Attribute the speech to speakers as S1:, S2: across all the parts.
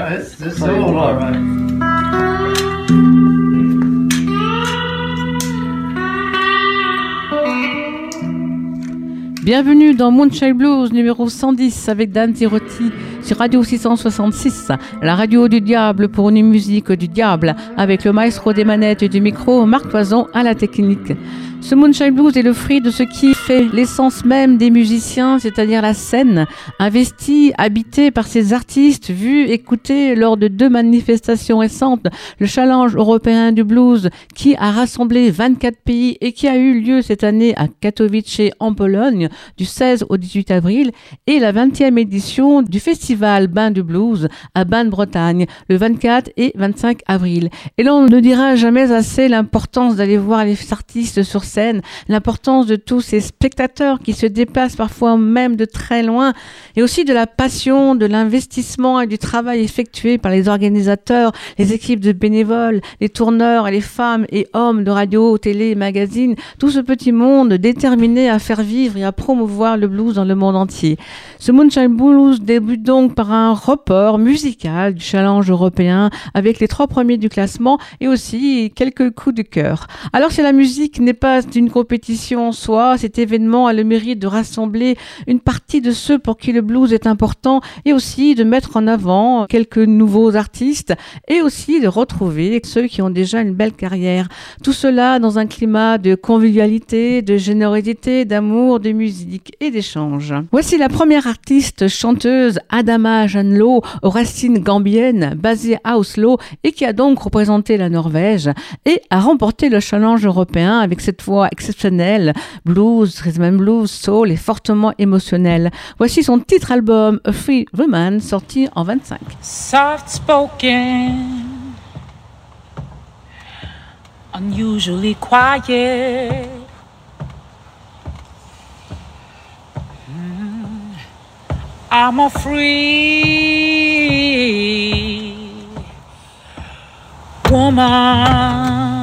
S1: Yeah, it's all alright.
S2: Bienvenue dans Moonshine Blues numéro 110 avec Dan Tirotti sur Radio 666, la radio du diable pour une musique du diable, avec le maestro des manettes et du micro, Marc Toison à la technique. Ce Moonshine Blues est le fruit de ce qui fait l'essence même des musiciens, c'est-à-dire la scène, investie, habitée par ces artistes, vus, écoutés lors de 2 manifestations récentes, le Challenge européen du blues qui a rassemblé 24 pays et qui a eu lieu cette année à Katowice en Pologne du 16 au 18 avril et la 20e édition du festival Bain du Blues à Bain-de-Bretagne le 24 et 25 avril. Et là, on ne dira jamais assez l'importance d'aller voir les artistes sur scène, l'importance de tous ces spectateurs qui se déplacent parfois même de très loin, et aussi de la passion, de l'investissement et du travail effectué par les organisateurs, les équipes de bénévoles, les tourneurs et les femmes et hommes de radio, télé, magazines, tout ce petit monde déterminé à faire vivre et à promouvoir le blues dans le monde entier. Ce Moonshine Blues débute donc par un report musical du challenge européen avec les 3 premiers du classement et aussi quelques coups de cœur. Alors si la musique n'est pas une compétition en soi, cet événement a le mérite de rassembler une partie de ceux pour qui le blues est important et aussi de mettre en avant quelques nouveaux artistes et aussi de retrouver ceux qui ont déjà une belle carrière. Tout cela dans un climat de convivialité, de générosité, d'amour, de musique et d'échange. Voici la première artiste chanteuse, Adama Janlo, aux racines gambiennes, basée à Oslo et qui a donc représenté la Norvège et a remporté le challenge européen avec cette voix exceptionnelle, blues, rhythm and blues, soul et fortement émotionnelle. Voici son titre album A Free Woman, sorti en 25.
S3: Soft spoken, unusually quiet. I'm a free woman.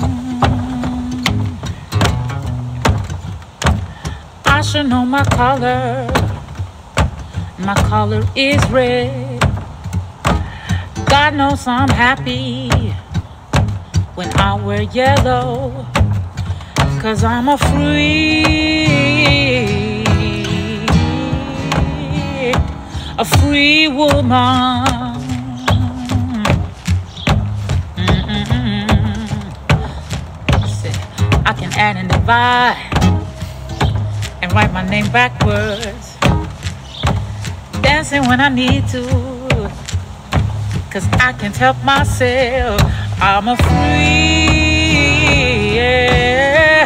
S3: I should know my color. My color is red. God knows I'm happy when I wear yellow, 'cause I'm a free woman. I can add and divide and write my name backwards, dancing when I need to, 'cause I can't help myself. I'm a free, yeah.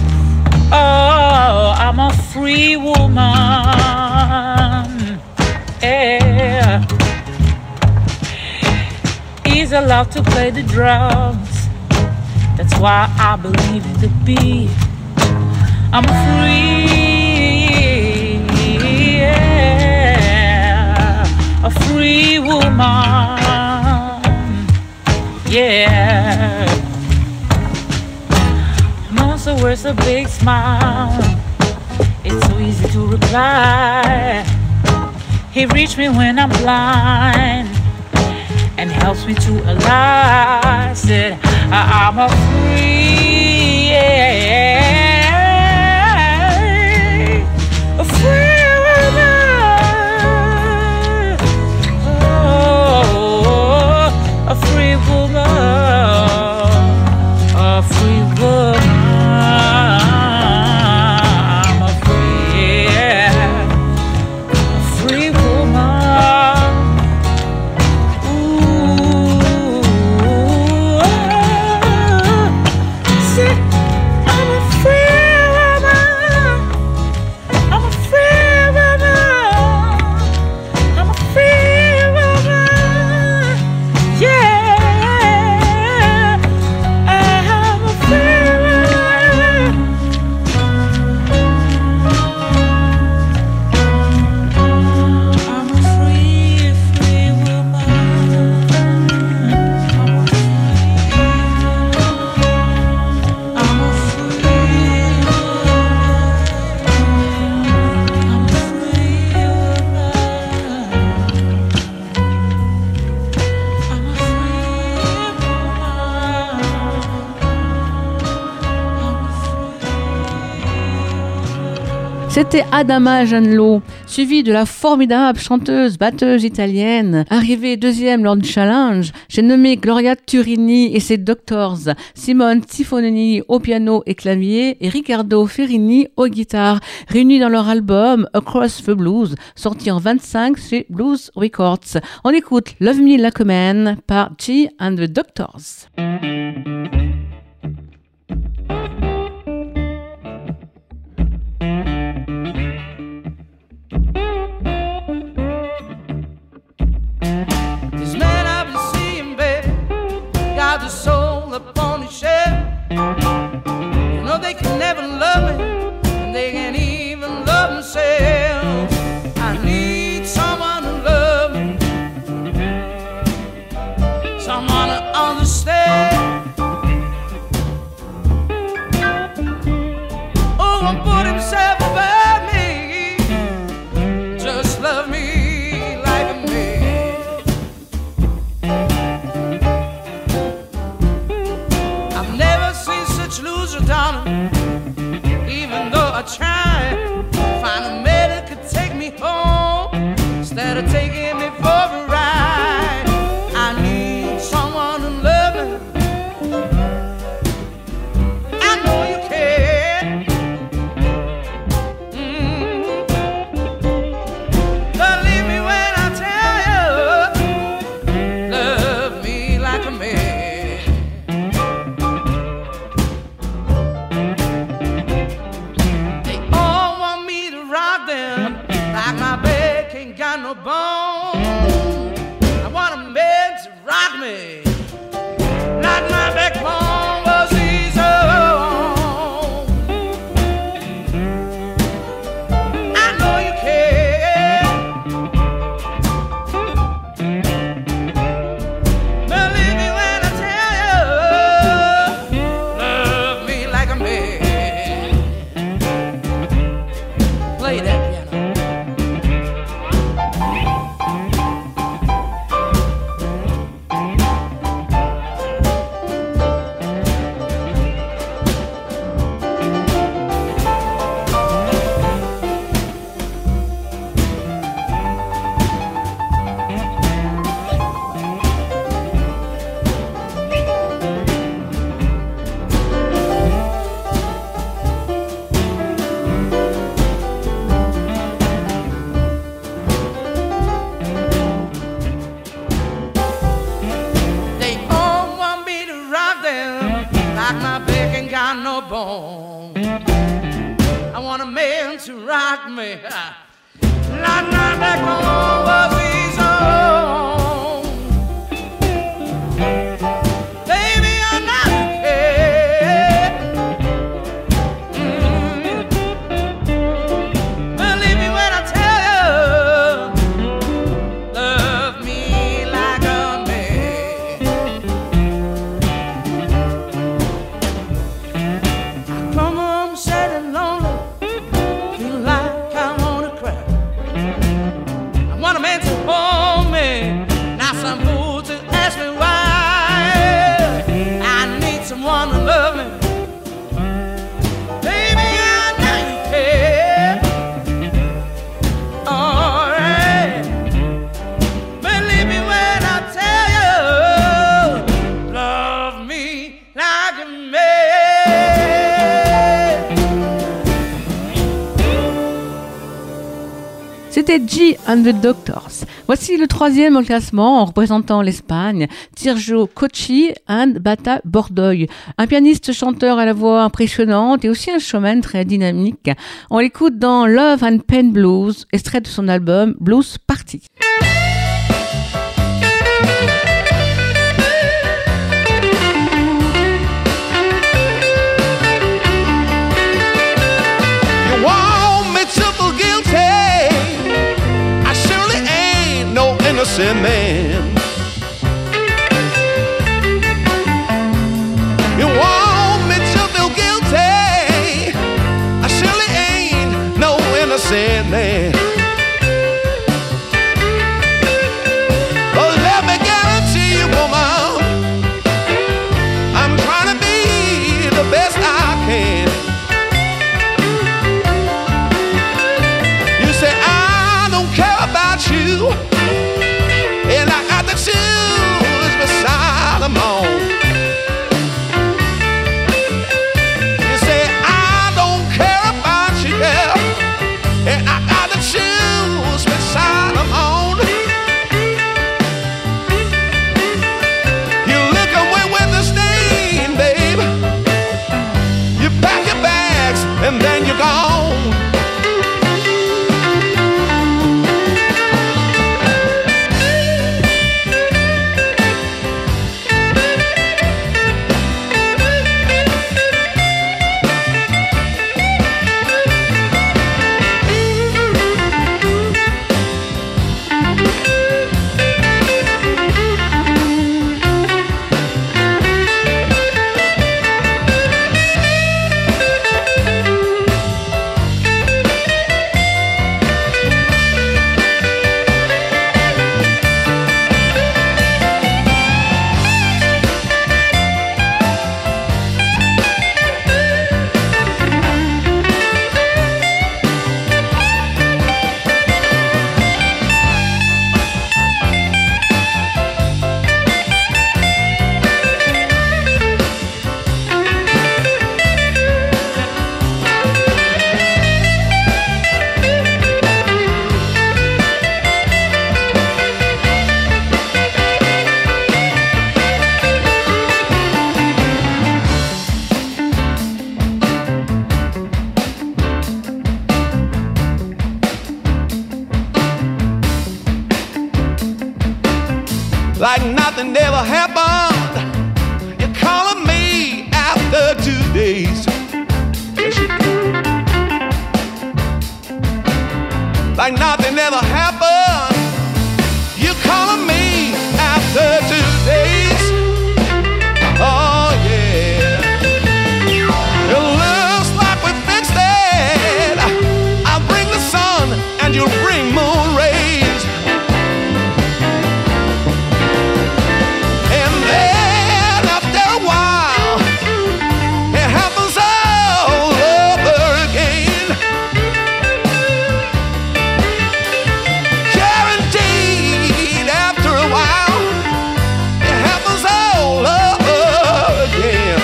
S3: Oh, I'm a free woman, yeah. He's allowed to play the drums, that's why I believe in the beat. I'm free, yeah. A free woman, yeah. Monster wears a big smile, it's so easy to reply. He reached me when I'm blind and helps me to align. Said I'm a free, yeah, a free woman. Oh, a free woman, a free woman. I'm a free, yeah, a free woman. Ooh, see, I'm a free
S2: C'était Adama Janlo, suivie de la formidable chanteuse-batteuse italienne, arrivée deuxième lors du challenge. J'ai nommé Gloria Turini et ses Doctors, Simone Tiffonini au piano et clavier et Riccardo Ferrini aux guitares, réunis dans leur album Across the Blues, sorti en 25 chez Blues Records. On écoute Love Me Like a Man par G and the Doctors.
S1: The soul upon his shelf. You know they can never love me, and they can't even love themselves. I need someone to love me, someone to understand. Oh, won't put himself above me, just love me like a man. Loser, darling, even though I try to find a man that could take me home instead of taking me for a ride. I need someone to love me. I know you can. Believe me when I tell you, love me like a man. No bone. I want a man to rock me like my backbone was his own. I know you can. Believe me when I tell you, love me like a man. Play that piano. I want a man to rock me like my backbone was his own. Baby, I know you care. Believe me when I tell you, love me like a man. I come home sad and lonely, feel like I wanna cry. I want a man to hold me, not some fool to ask me why. I need someone to love me. Baby, I know you care. Alright, believe me when I tell you, love me like a man.
S2: C'était G and the Doctors. Voici le troisième au classement en représentant l'Espagne, Sergio Cocchi and Bata Bordoy. Un pianiste-chanteur à la voix impressionnante et aussi un showman très dynamique. On l'écoute dans Love and Pain Blues, extrait de son album Blues Party.
S4: Innocent man, you want me to feel guilty? I surely ain't no innocent man. But let me guarantee you, woman, I'm trying to be the best I can. like nothing ever happened. You're calling me after 2 days. Yes, you do. Like nothing ever happened. You're calling me after 2 days. Oh yeah. It looks like we fixed it. I'll bring the sun and you'll bring moon rays. And then after a while, it happens all over again. Guaranteed after a while, it happens all over again.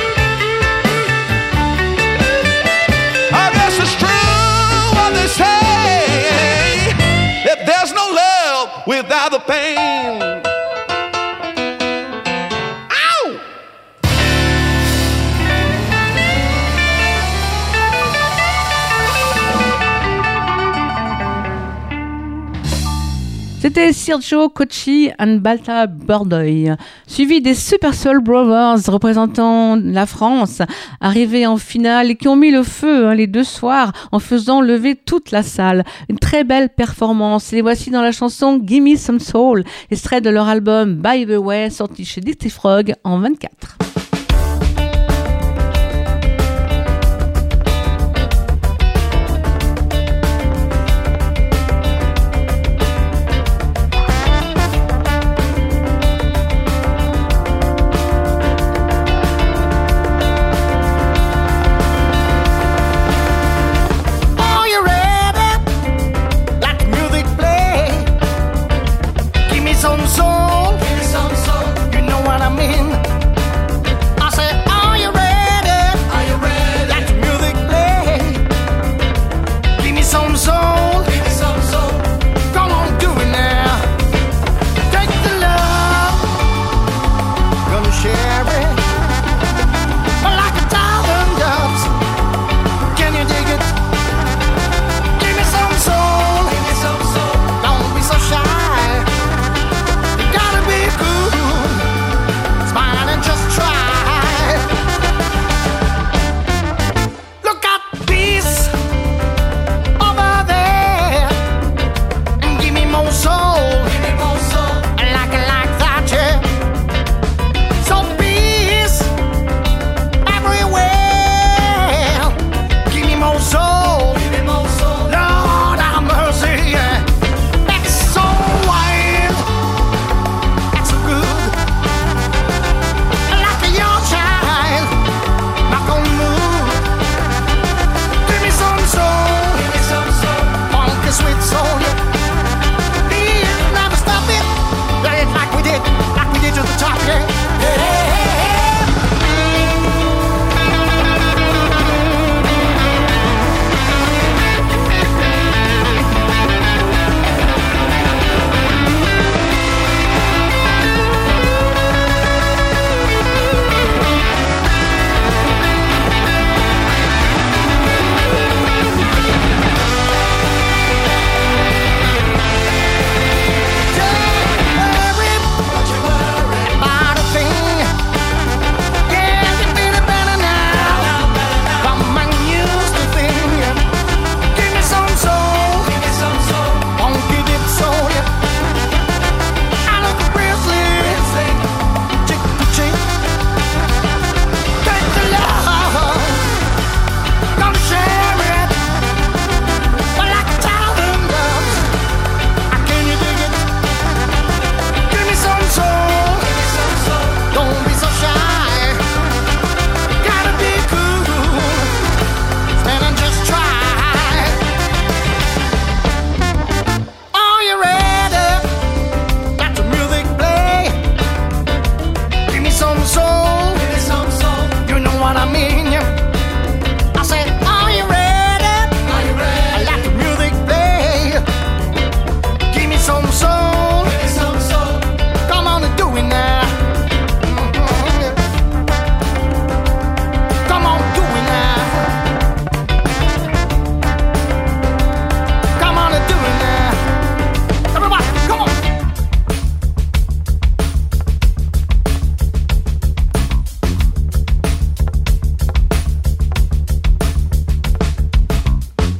S4: I guess it's true what they say, that there's no love without the pain. Ow!
S2: C'était Sergio Cocchi and Balta Bordoy, suivi des Super Soul Brothers représentant la France, arrivés en finale et qui ont mis le feu les 2 soirs en faisant lever toute la salle. Une très belle performance. Les voici dans la chanson Gimme Some Soul, extrait de leur album By the Way, sorti chez Dixie Frog en 24.
S5: Are you ready? Let the music play. Give me some soul. You know what I mean?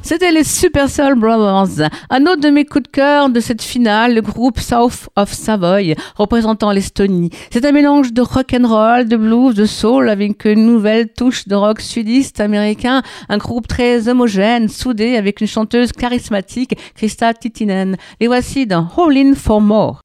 S2: C'était les Super Soul Brothers. Un autre de mes coups de cœur de cette finale, le groupe South of Savoy, représentant l'Estonie. C'est un mélange de rock and roll, de blues, de soul, avec une nouvelle touche de rock sudiste américain. Un groupe très homogène, soudé, avec une chanteuse charismatique, Krista Tittinen. Les voici dans All In For More.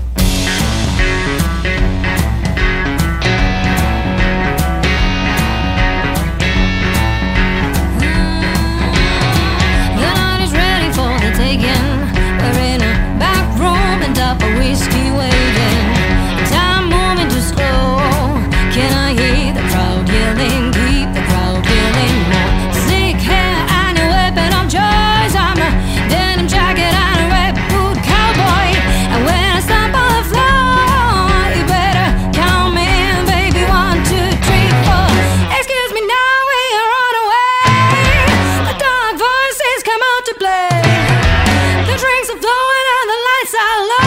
S6: Whiskey waiting, time moving too slow. Can I hear the crowd yelling? Keep the crowd yelling more. Slick hair and a weapon of choice. I'm a denim jacket and a red boot cowboy. And when I stomp on the floor, you better count me in, baby. 1, 2, 3, 4. Excuse me now, we are on our way. The dark voices come out to play. The drinks are flowing and the lights are low.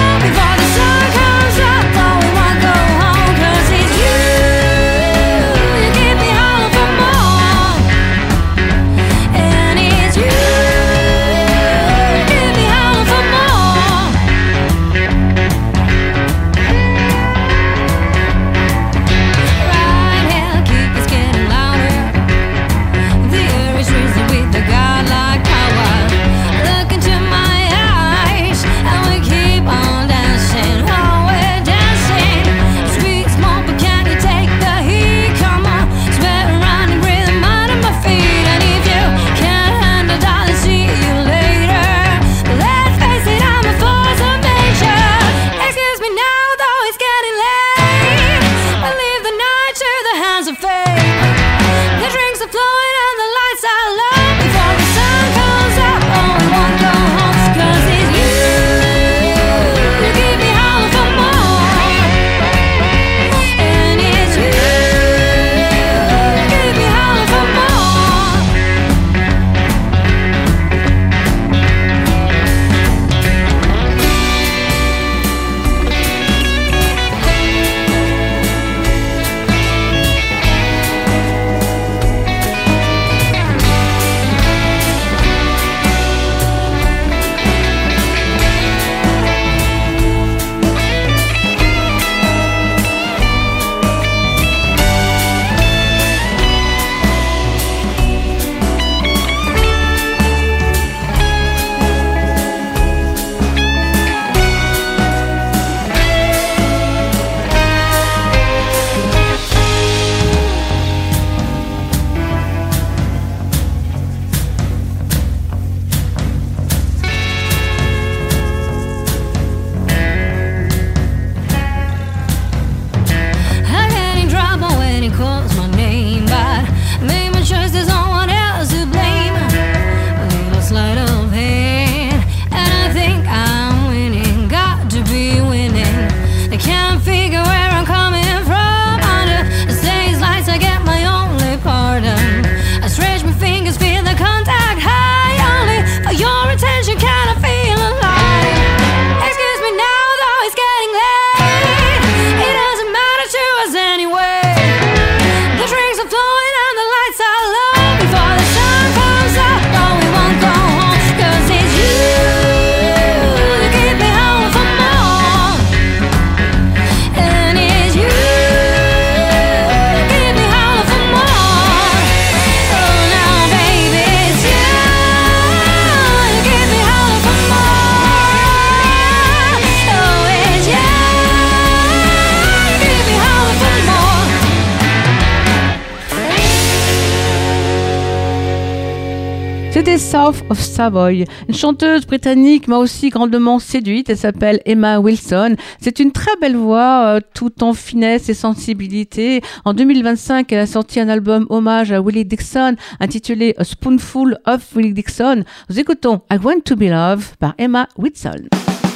S2: C'était South of Savoy. Une chanteuse britannique m'a aussi grandement séduite. Elle s'appelle Emma Wilson. C'est une très belle voix, tout en finesse et sensibilité. En 2025, elle a sorti un album hommage à Willie Dixon intitulé A Spoonful of Willie Dixon. Nous écoutons I Want to Be Loved par Emma Wilson.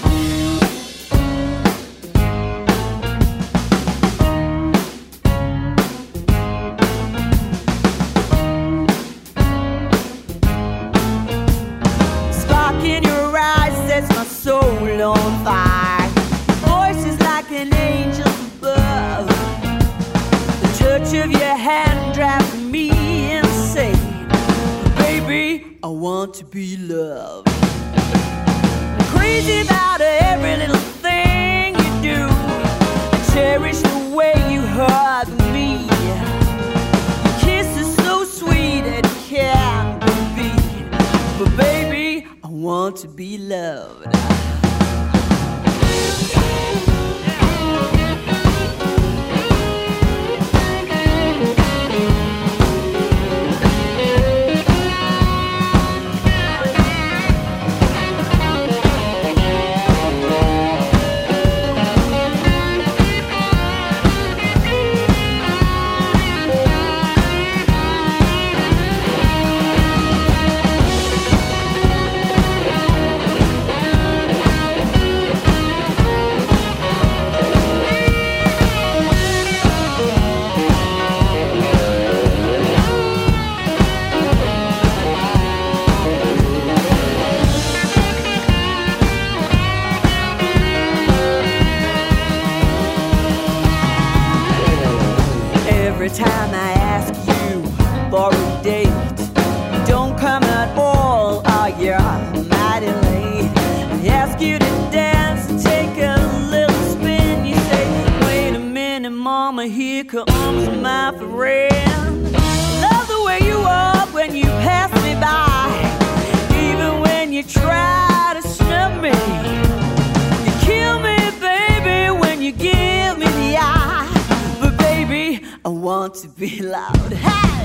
S7: My soul on fire. Voices like an angel above. The touch of your hand drives me insane. Baby, I want want to be loved. I'm crazy about every little thing you do. I cherish the way you hug me. Your kiss is so sweet it can't be beat. But baby, I want to be loved. Every time I ask you for a date, you don't come at all, oh you're mighty late. I ask you to dance and take a little spin. You say, wait a minute mama, here comes my friend. Love the way you walk when you pass me by, even when you try to snub me. You kill me baby when you give me the eye. But baby, I want to be loud. Hey!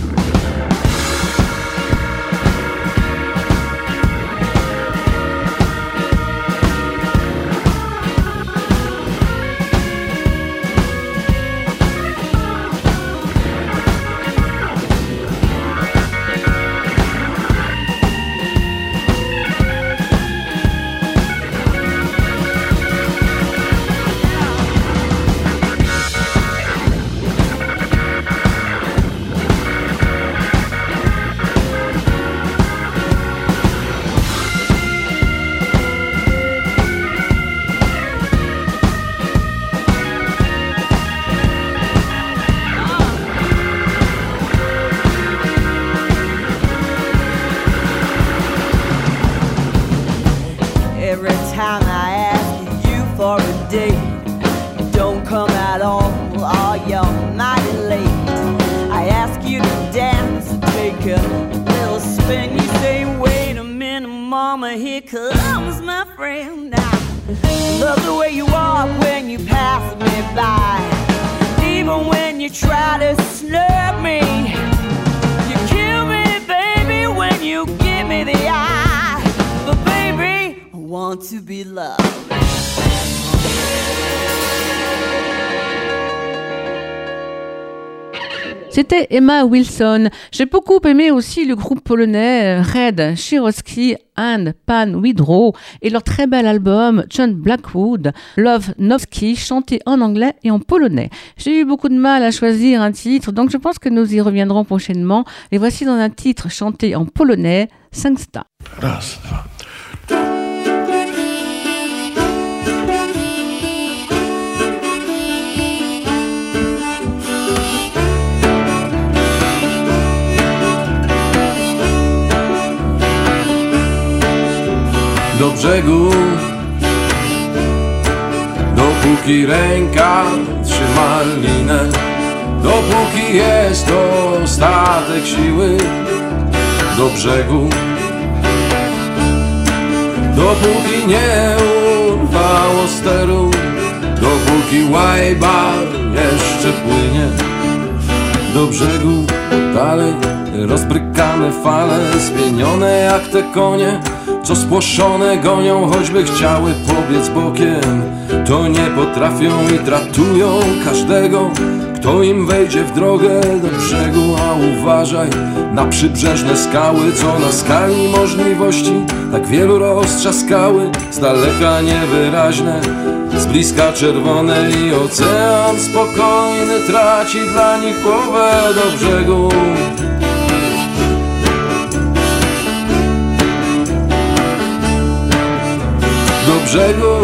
S7: Every time I ask you for a date, you don't come at all, oh you're mighty late. I ask you to dance and take a little spin. You say, wait a minute mama, here comes my friend. Now, love the way you walk when you pass me by, even when you try to snub me. You kill me baby when you give me the eye. But baby, I want to be loved.
S2: C'était Emma Wilson. J'ai beaucoup aimé aussi le groupe polonais Red Shiroski and Pan Widrow et leur très bel album John Blackwood, Love Nowski, chanté en anglais et en polonais. J'ai eu beaucoup de mal à choisir un titre, donc je pense que nous y reviendrons prochainement. Les voici dans un titre chanté en polonais, Sangsta.
S4: Raz, dwa.
S8: Do brzegu, dopóki ręka trzyma linę, dopóki jest ostatek siły. Do brzegu, dopóki nie urwało steru, dopóki łajba jeszcze płynie. Do brzegu, dalej rozbrykane fale, spienione jak te konie, co spłoszone gonią, choćby chciały pobiec bokiem. To nie potrafią i tratują każdego, kto im wejdzie w drogę. Do brzegu, a uważaj na przybrzeżne skały, co na skali możliwości tak wielu roztrzaskały. Z daleka niewyraźne, z bliska czerwone i ocean spokojny traci dla nich głowę. Do brzegu, do brzegu,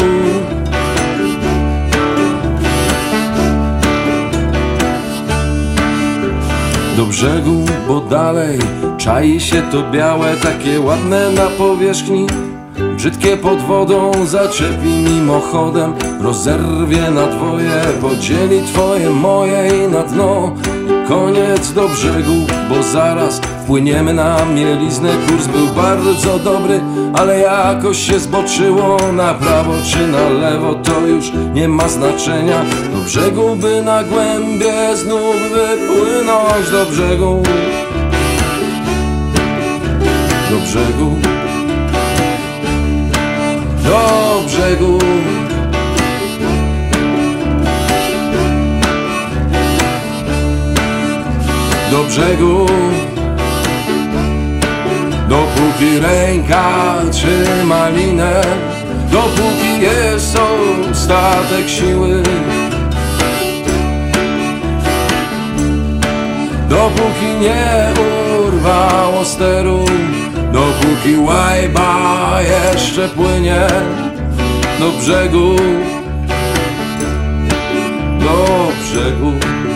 S8: do brzegu, bo dalej czai się to białe, takie ładne na powierzchni, brzydkie pod wodą. Zaczepi mimochodem, rozerwie na dwoje, podzieli twoje, moje i na dno. I koniec do brzegu, bo zaraz wpłyniemy na mieliznę. Kurs był bardzo dobry, ale jakoś się zboczyło. Na prawo czy na lewo to już nie ma znaczenia. Do brzegu, by na głębie znów wypłynąć. Do brzegu, do brzegu, do brzegu. Do brzegu, dopóki ręka trzyma linę, dopóki jest ostatek siły, dopóki nie urwało steru, dopóki łajba jeszcze płynie. Do brzegu, do brzegu.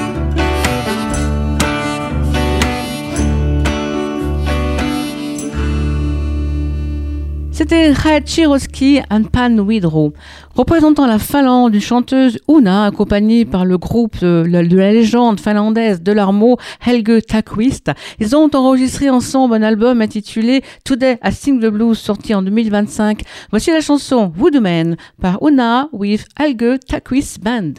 S2: C'était Hachiroski and Pan Widro, représentant la Finlande, une chanteuse Una, accompagnée par le groupe de la légende finlandaise de l'Armo, Helge Takvist. Ils ont enregistré ensemble un album intitulé Today I Sing the Blues, sorti en 2025. Voici la chanson Woodman par Una with Helge Takvist Band.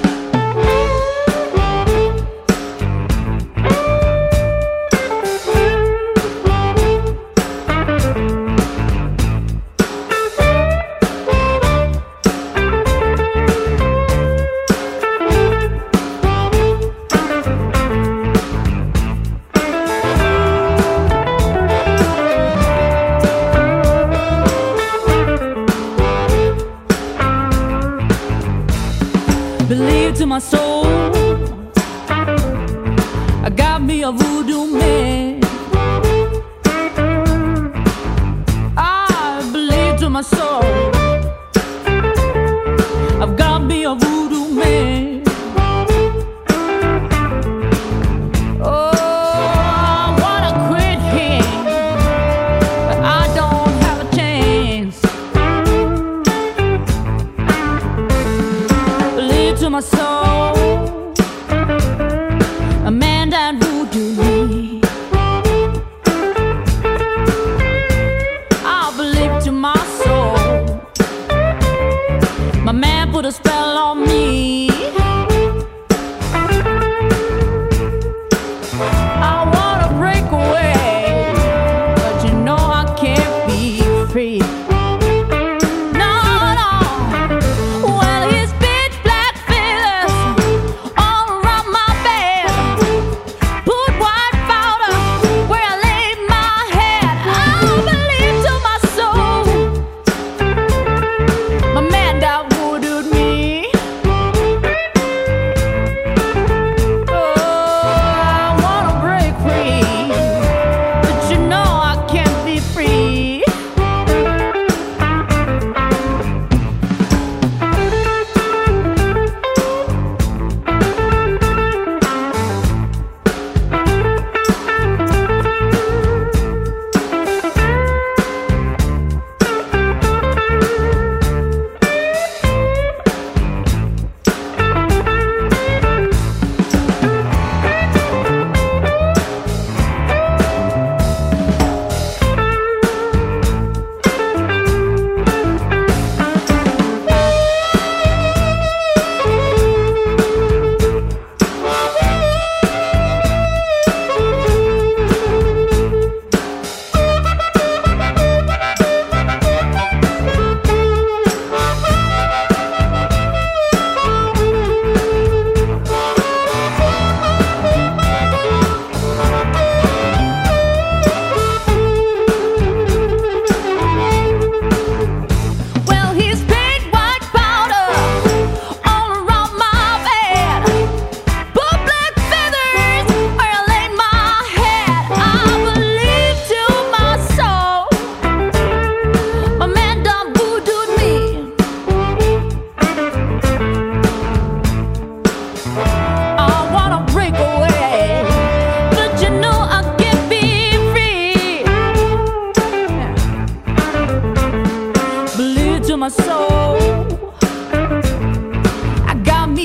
S9: Believe to my soul, I got me a voodoo man. I believe to my soul, I've got me a voodoo man. Oh, I wanna quit him, but I don't have a chance. To my soul, a man that voodoo me. I believe to my soul, my man put a spell on me. I wanna break away, but you know I can't be free.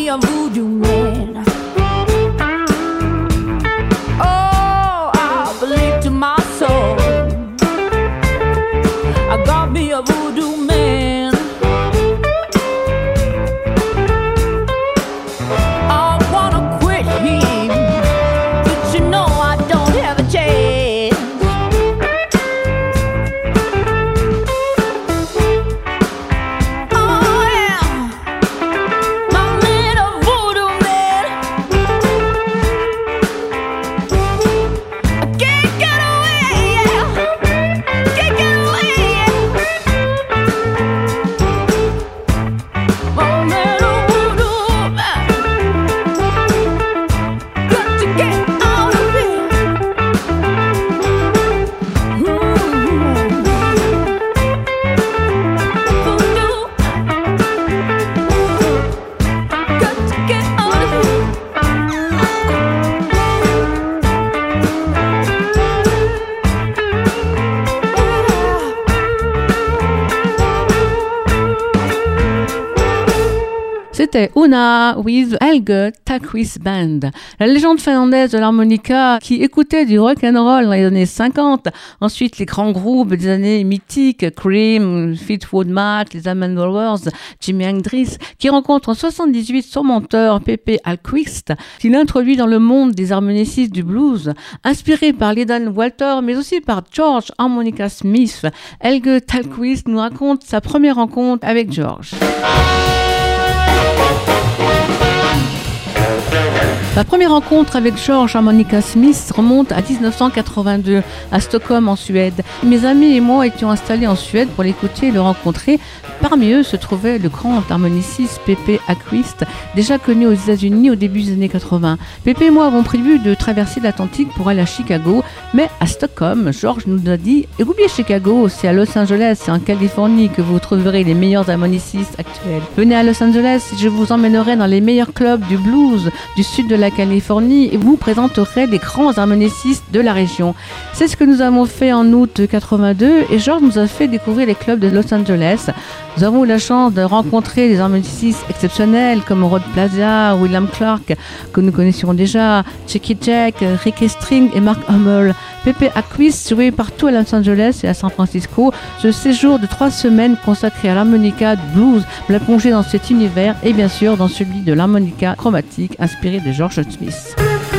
S9: a voodoo man. Oh, I believe to my soul, I got me a voodoo man. I wanna quit him, but you know I don't have a chance. Oh yeah, my little voodoo man. I can't get away, yeah. Can't get away, yeah. My little voodoo man. Got to get out of here. Voodoo. Got to get out of here.
S2: C'était Una with Helge Tallquist Band, la légende finlandaise de l'harmonica qui écoutait du rock and roll dans les années 50. Ensuite, les grands groupes des années mythiques, Cream, Fleetwood Mac, les Allman Brothers, Jimi Hendrix, qui rencontrent en 78 son mentor Pepe Alquist, qui l'introduit dans le monde des harmonicistes du blues. Inspiré par Ledan Walter, mais aussi par George Harmonica Smith, Helge Tallquist nous raconte sa première rencontre avec George. La première rencontre avec George Harmonica Smith remonte à 1982 à Stockholm en Suède. Mes amis et moi étions installés en Suède pour l'écouter et le rencontrer. Parmi eux se trouvait le grand harmoniciste Pepe Alquist, déjà connu aux États-Unis au début des années 80. Pepe et moi avons prévu de traverser l'Atlantique pour aller à Chicago, mais à Stockholm, George nous a dit « Oubliez Chicago, c'est à Los Angeles, c'est en Californie que vous trouverez les meilleurs harmonicistes actuels. Venez à Los Angeles, je vous emmènerai dans les meilleurs clubs du blues du sud de la Californie et vous présenterai les grands harmonicistes de la région. » C'est ce que nous avons fait en août 82 et George nous a fait découvrir les clubs de Los Angeles. Nous avons eu la chance de rencontrer des harmonicistes exceptionnels comme Rod Plaza, William Clark, que nous connaissions déjà, Checky Jack, Ricky String et Mark Hummel. Pepe Alquist jouait partout à Los Angeles et à San Francisco. Ce séjour de 3 semaines consacré à l'harmonica du blues l'a plongé dans cet univers et bien sûr dans celui de l'harmonica chromatique inspiré de George Smith.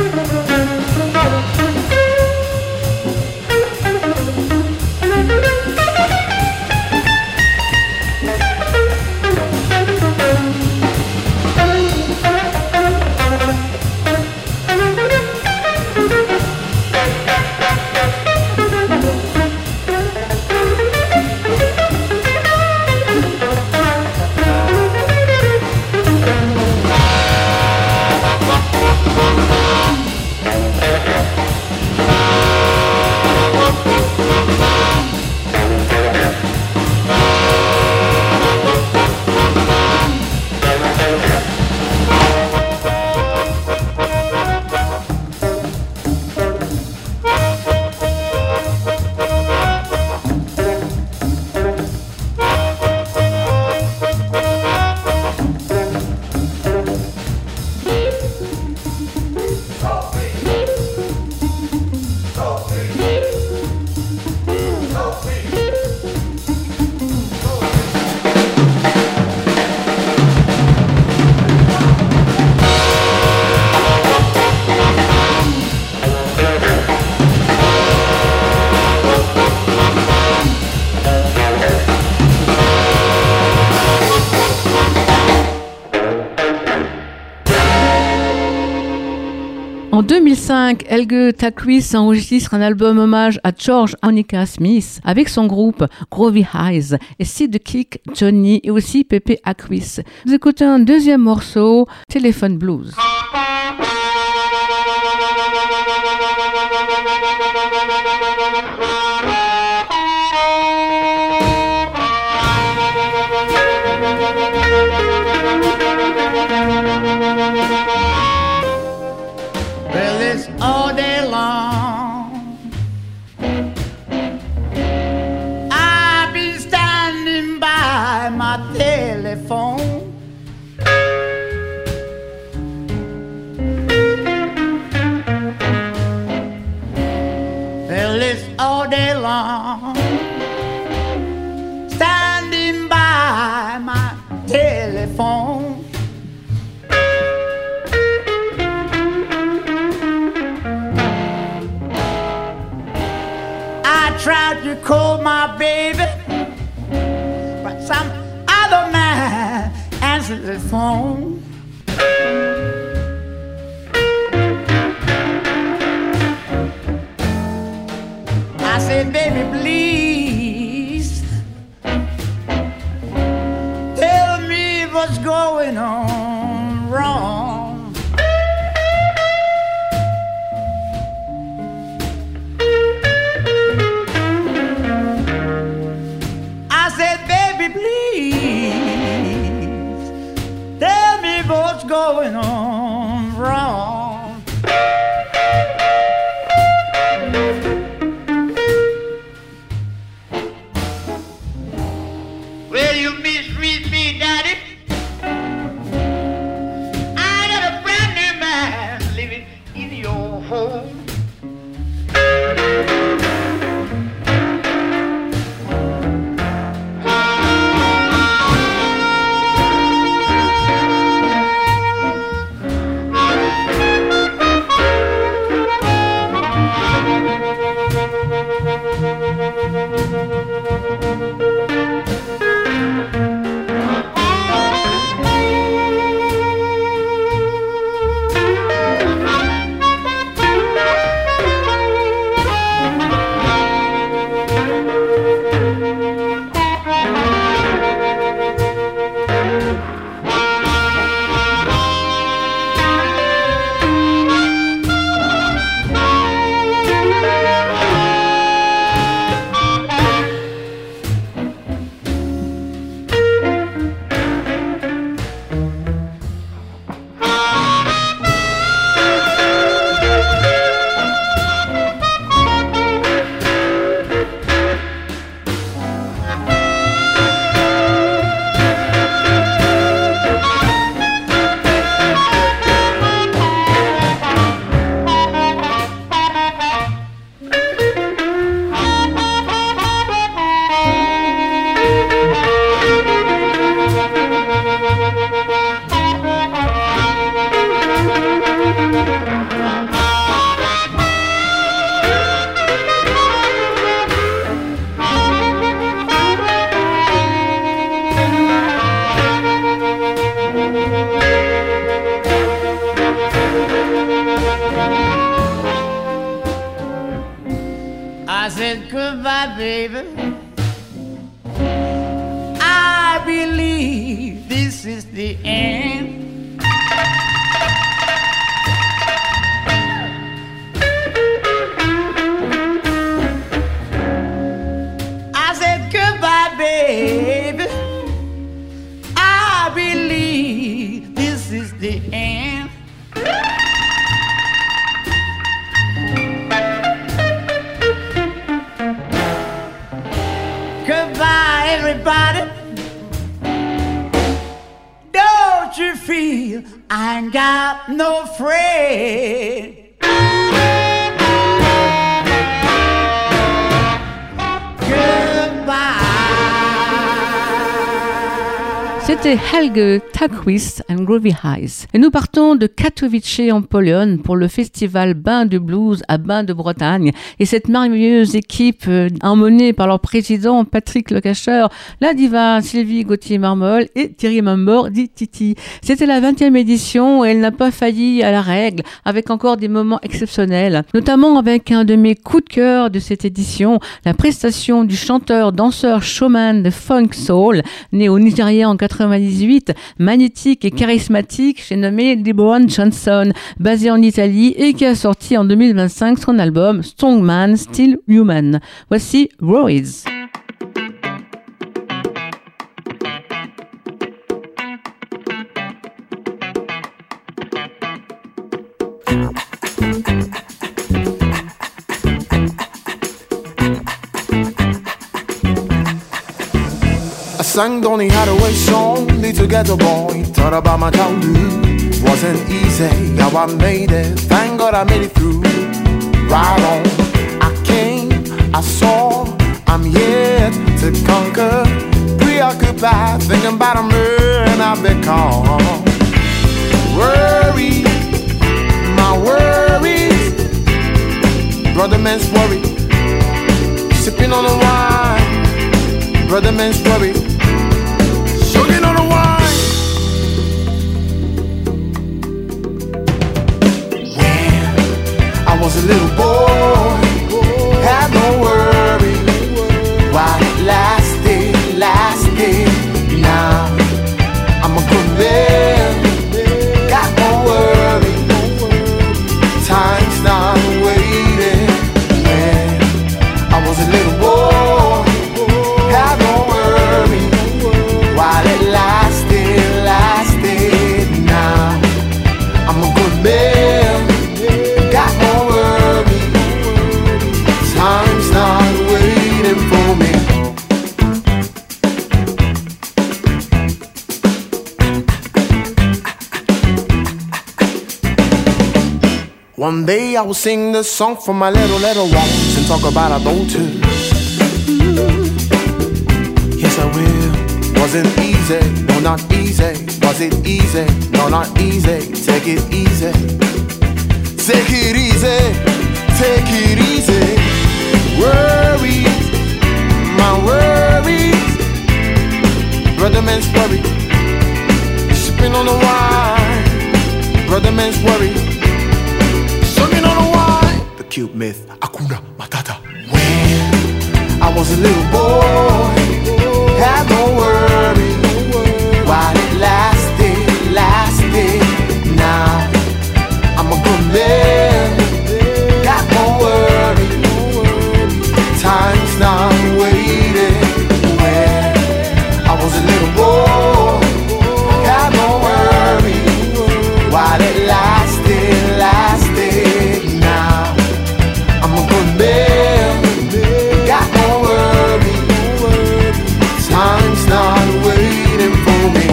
S2: En 2005, Helge Tallquist enregistre un album hommage à George Harmonica Smith avec son groupe Groovy Eyes et Sid the Kick, Johnny et aussi Pepe Alquist. Vous écoutez un deuxième morceau, Telephone Blues.
S5: Well, it's all day long. I've been standing by my telephone, someone standing by my telephone. I tried to call my baby, but some other man answered the phone. I said, baby, please tell me what's going on wrong. I said, baby, please tell me what's going on wrong. Well, you mistreat me, Daddy. I got a brand new man living in your home. I said goodbye, baby. I believe this is the end. I said goodbye, baby. I believe this is the end. Goodbye, everybody. Don't you feel I ain't got no friend?
S2: C'était Helge Tallquist and Groovy Eyes. Et nous partons de Katowice en Pologne pour le festival Bain de Blues à Bain de Bretagne. Et cette merveilleuse équipe emmenée par leur président Patrick Lecacheur, la diva Sylvie Gauthier-Marmol et Thierry Mambord dit Titi. C'était la 20e édition et elle n'a pas failli à la règle, avec encore des moments exceptionnels, notamment avec un de mes coups de cœur de cette édition, la prestation du chanteur, danseur, showman de funk soul, né au Nigeria en 98, magnétique et charismatique, j'ai nommé Deborah Johnson, basé en Italie et qui a sorti en 2025 son album Strongman Still Human. Voici Royce.
S10: I sang Donny Hathaway song, Need to Get a Boy. Thought about my childhood, wasn't easy. How I made it, thank God I made it through. Right on, I came I saw I'm yet to conquer. Preoccupied, thinking about a man I've become. Worry, my worries, brother man's worry. Sipping on the wine, brother man's worry. Sucking on the wine. When I was a little boy, had no worry. While it lasted, now I'm a good man, got no worry. Time's not waiting. When I was a little boy, had no worry. While it lasted, now I'm a good man, got no worry. Time's not waiting for me. One day I will sing this song for my little ones and talk about adulthood. Yes, I will. Wasn't easy, no, not easy. Was it easy? No, not easy. Take it easy. Take it easy. Take it easy. Worries, my worries. Brother man's worry. Sipping on the wine. Brother man's worry. Sucking on the wine. The cute myth, Hakuna Matata. When I was a little boy, had no worry. While it lasted, now I'm a good man, got no worry. Time's not waiting. When I was a little boy, had no worry. While it lasted, now I'm a good man, got no worry. Time's not waiting for me.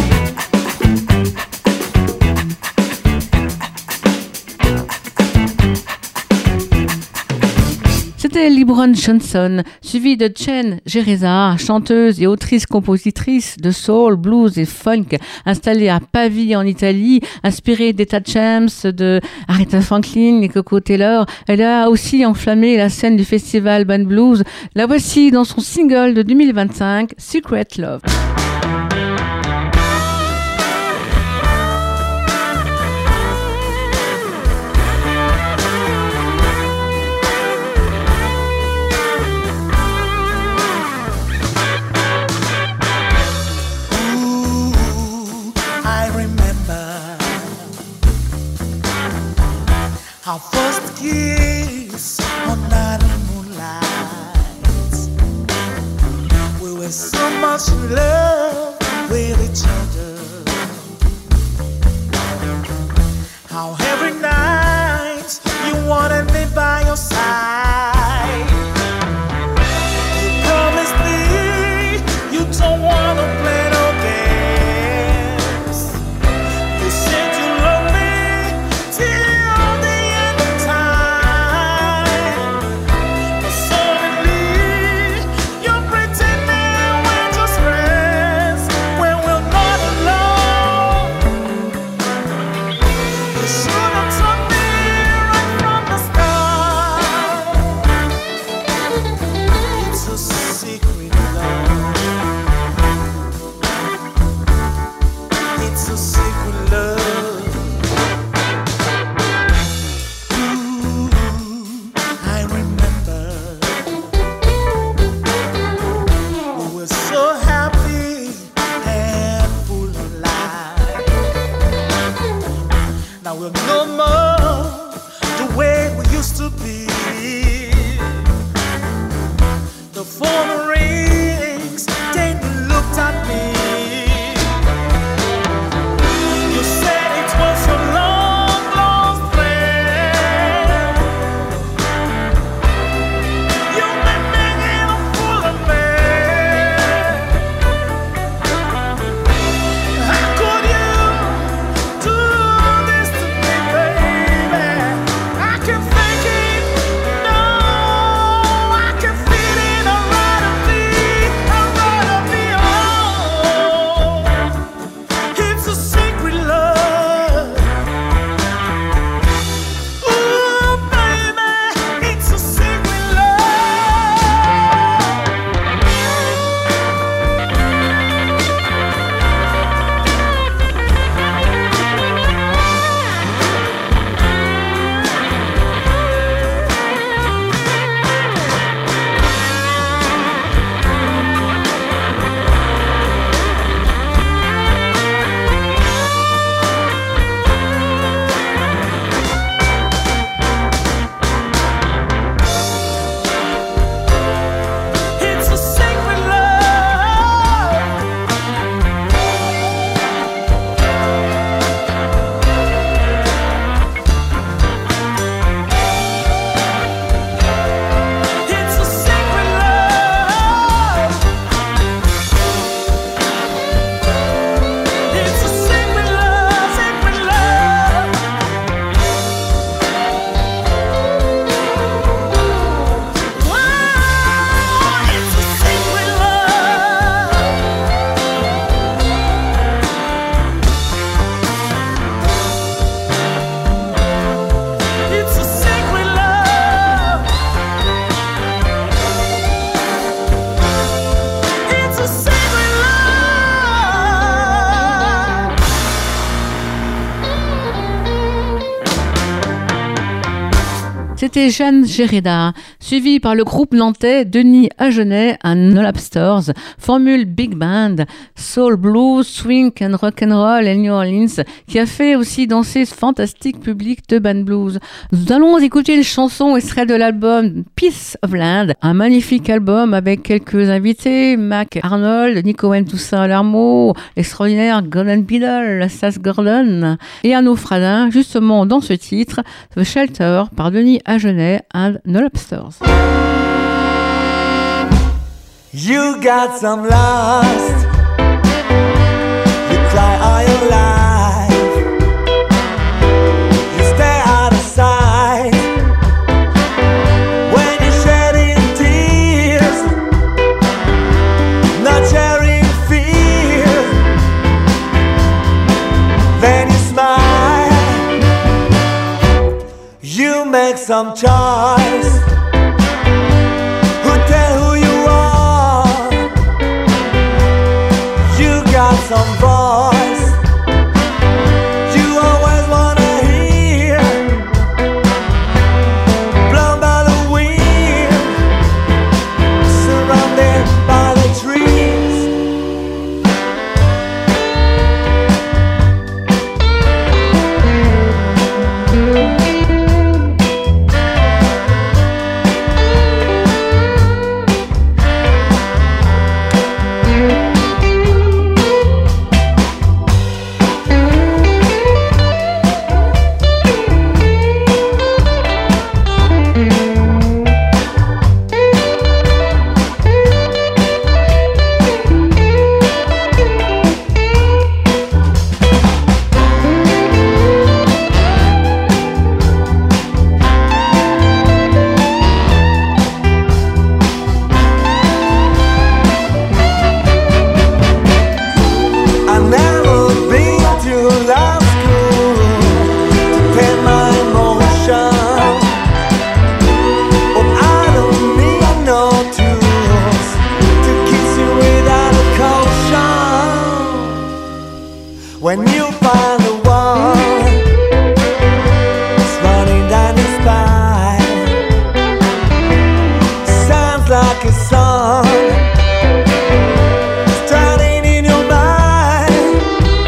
S2: C'était Libron Johnson, suivi de Chen Gereza, chanteuse et autrice-compositrice de soul, blues et funk, installée à Pavie en Italie, inspirée d'Etta James, de Aretha Franklin et Coco Taylor. Elle a aussi enflammé la scène du festival Band Blues. La voici dans son single de 2025, Secret Love.
S11: Our first kiss on night of moonlight. We were so much in love with each other. How every night you wanted me by your side. You promised me you don't wanna play no games. You said you love me till
S2: C'était Jeanne Gérida, suivie par le groupe nantais Denis Agenet and The Lobsters, formule big band, soul, blues, swing and rock'n'roll et New Orleans, qui a fait aussi danser ce fantastique public de band blues. Nous allons écouter une chanson extraite de l'album Peace of Land, un magnifique album avec quelques invités, Mac Arnold, Nico Toussaint Lermo, l'extraordinaire Gordon Biddle, Sas Gordon et Arnaud Fradin, justement dans ce titre, The Shelter par Denis Agenet and The Lobsters.
S11: You got some lust. You cry all your life. You stay out of sight. When you're shedding tears, not sharing fear, then you smile. You make some choice. Who tell who you are? You got some voice you always wanna hear, blown by the wind, surrounded by the trees. When you find the one that's running down your spine, sounds like a song starting in your mind,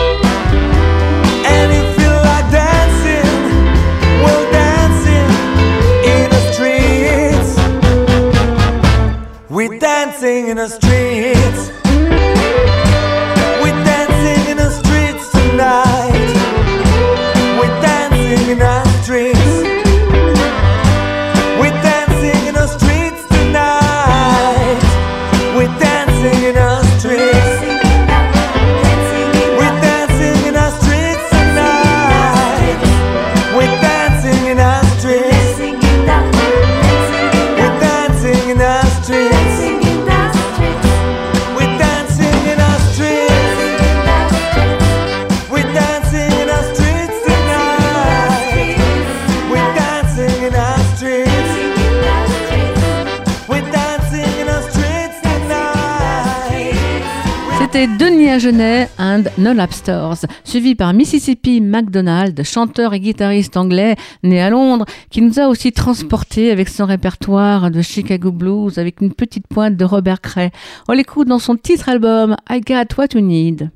S11: and you feel like dancing, well dancing in the streets. We're dancing in the streets. We're dancing in the streets tonight. We're dancing in the streets. We're dancing in the streets tonight. We're dancing in the streets. We're dancing in the streets tonight. We're dancing in the streets. We're dancing in the streets. We're dancing in the streets. We're dancing in the streets tonight. We're dancing in the streets. We're dancing in the streets tonight.
S2: C'était Denis Agenet and The Lobsters, suivi par Mississippi MacDonald, chanteur et guitariste anglais né à Londres, qui nous a aussi transportés avec son répertoire de Chicago Blues avec une petite pointe de Robert Cray. On l'écoute dans son titre album I Got What You Need.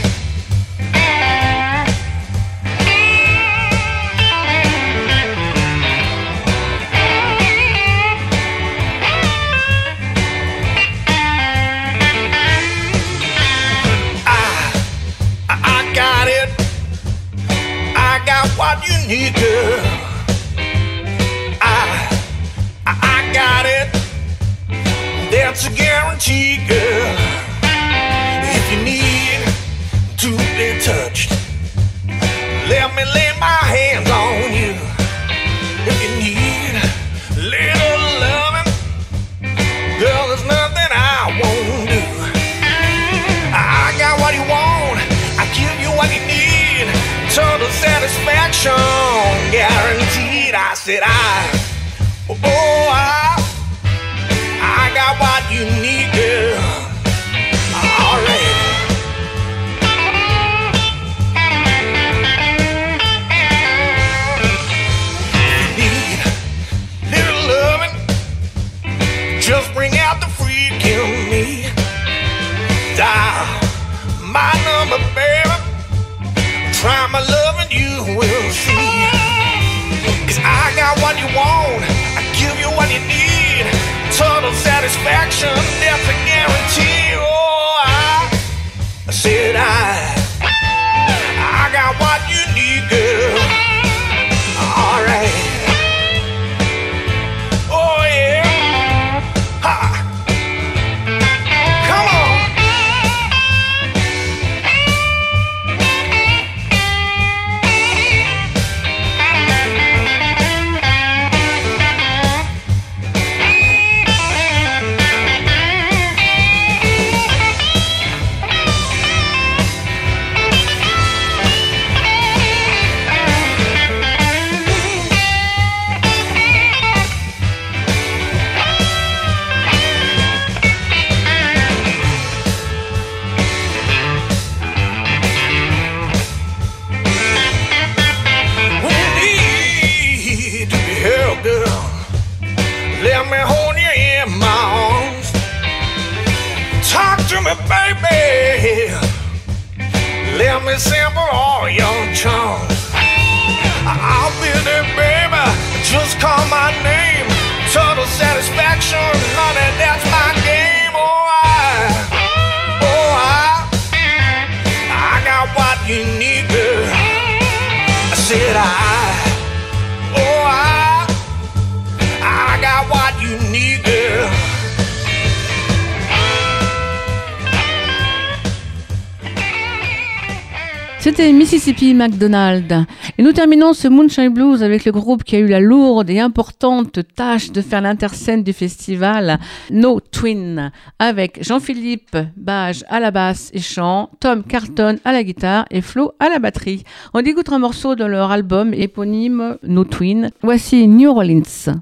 S4: I got it. I got what you need, girl. I got it. That's a guarantee, girl. If you need to be touched, let me lay my hands on you. If you need a little loving, girl, there's nothing I won't do. I got what you want, I give you what you need. Total satisfaction guaranteed. I said I got what you need, girl. Alright. If you need
S11: satisfaction, that's a guarantee. Oh, I said I got what you need, girl. All right. Oh yeah. Ha. Come on. Let me hold you in my arms. Talk to me, baby. Let me sample all your charms. I'll be there, baby. Just call my name. Total satisfaction, honey, that's my game. I got what you need, girl. I said I got what you need, girl.
S2: C'était Mississippi McDonald. Et nous terminons ce Moonshine Blues avec le groupe qui a eu la lourde et importante tâche de faire l'interscène du festival, No Twin, avec Jean-Philippe Bage à la basse et chant, Tom Carton à la guitare et Flo à la batterie. On écoute un morceau de leur album éponyme No Twin. Voici New Orleans.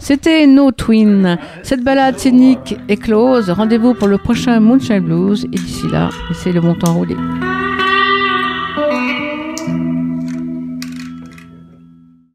S2: C'était No Twin. Cette balade scénique est close. Rendez-vous pour le prochain Moonshine Blues. Et d'ici là, laissez le bon temps rouler.